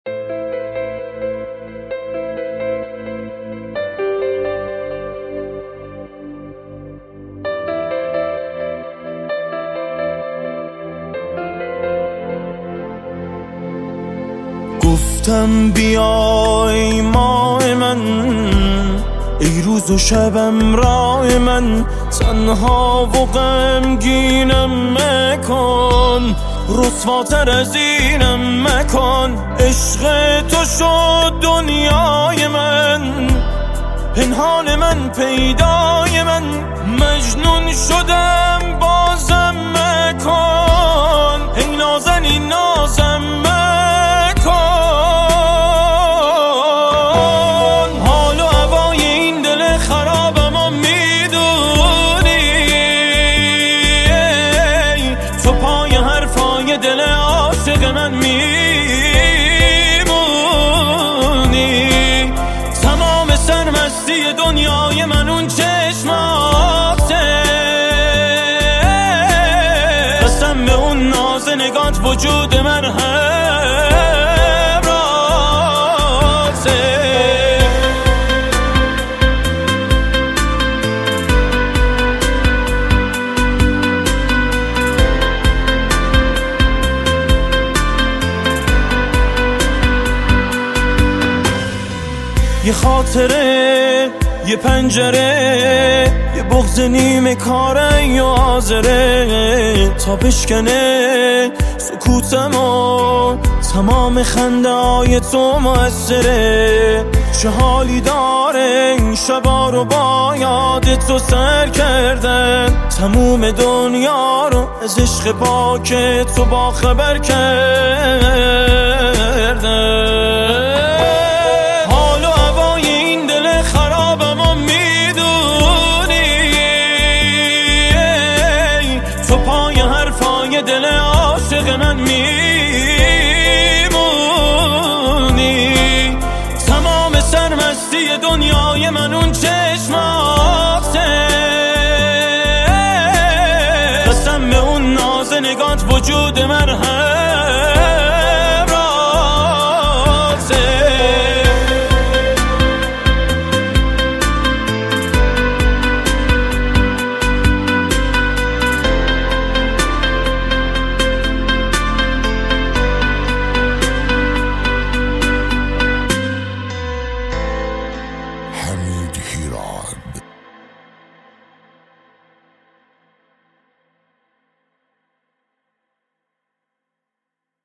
گفتم بیای ماه من، ای روز و شبم راه من، تنها و غمگینم مکن، رسواتر از اینم مکن. عشق تو شد دنیای من، پنهان من پیدای من، مجنون شدم بازم مکن، ای نازنین نازم مکن. حال و هوای این دل خرابم و میدونی، تو پای حرفای دل عاشق من میمونی. تمام سرمستی دنیای من اون چشماته، قسم به اون ناز نگات وجود من همراته. یه خاطره، یه پنجره، یه بغض نیمه کاره یا حاضره تا بشکنه سکوتمو. تمام خنده های تو مؤثره، چه حالی داره این شبا رو با یاد تو سر کردن. تموم دنیا رو از عشق پاک تو با خبر کردن. تو پای حرفای دل عاشق من میمونی. تمام سرمستی دنیای من اون چشماته، قسم به اون ناز نگات وجود من